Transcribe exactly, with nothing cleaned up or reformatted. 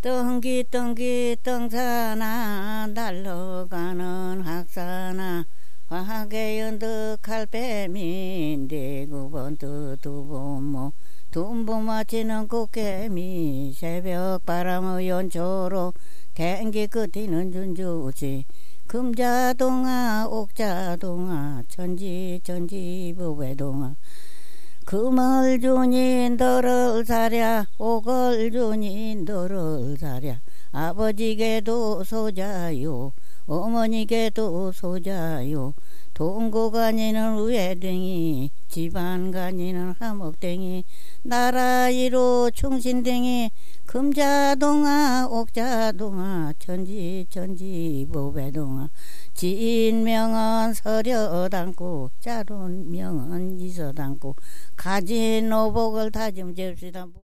떵기 떵기 떵사나 날러가는 학사나 화하게 연득할 뱀인데 구번 뜨두부모 둠부 맞히는 꽃개미 새벽 바람의 연초로 갱기 끝이는 준주지 금자동아 옥자동아 천지 천지 부외동아 금을 주니 너를 사랴 옥을 주니 너를 사랴 아버지께도 소자요 어머니께도 소자요 동고 가니는 우회댕이 집안 가니는 하목댕이 나라이로 충신댕이 금자동아 옥자동아 천지 천지 보배동아 지인명은 서려담고 짜론명은 이서담고 가진 오복을 다짐 접시다.